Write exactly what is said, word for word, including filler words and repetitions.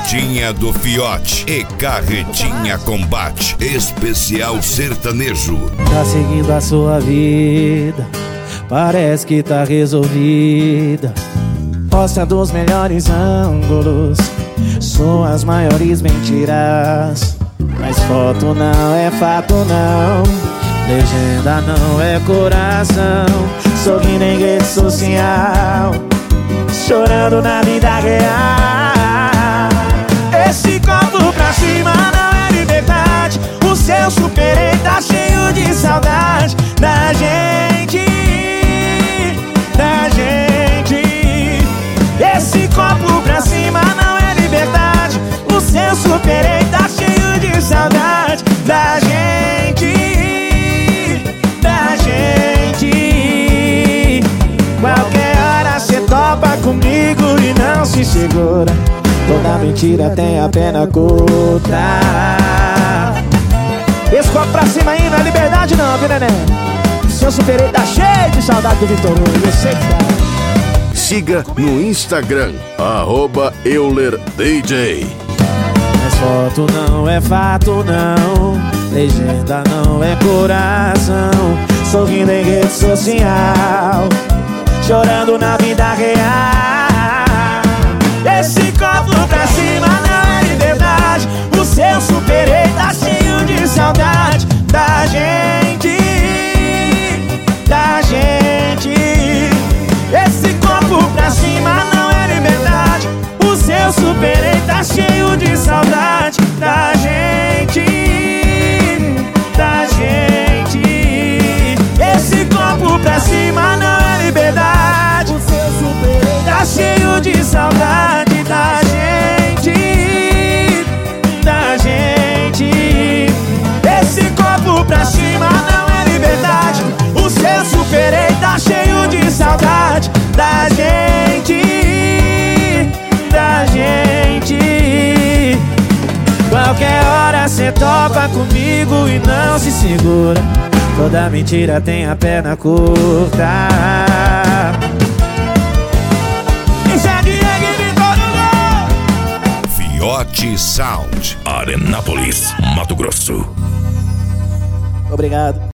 Carretinha do Fiote e Carretinha Combate Especial Sertanejo. Tá seguindo a sua vida, parece que tá resolvida. Posta dos melhores ângulos, suas maiores mentiras. Mas foto não é fato não, legenda não é coração. Sorrindo em rede social, chorando na vida real. Esse copo pra cima não é liberdade. O seu superei tá cheio de saudade da gente, da gente. Esse copo pra cima não é liberdade. O seu superei tá cheio de saudade da gente, da gente. Qualquer hora cê topa comigo e não se segura. Toda mentira tem a pena curta. Esse copo pra cima aí não é liberdade não, viu, neném? O seu superei tá cheio de saudade do Vitor Hugo, eu sei que tá. Siga no Instagram, arroba Euler D J. Mas foto não é fato não, legenda não é coração. Sorrindo em rede social, chorando na vida real. Esse copo pra cima não é liberdade. O seu superei tá cheio de saudade da gente, da gente. Esse copo pra cima não é liberdade. O seu superei tá cheio de saudade da gente, da gente. Esse copo pra cima não é liberdade. O seu superei tá cheio de saudade da gente, da gente. Esse copo pra cima não é liberdade. O seu superei tá cheio de saudade da gente, da gente. Qualquer hora cê topa comigo e não se segura. Toda mentira tem a perna curta. Fiote Sound, Arenápolis, Mato Grosso. Obrigado.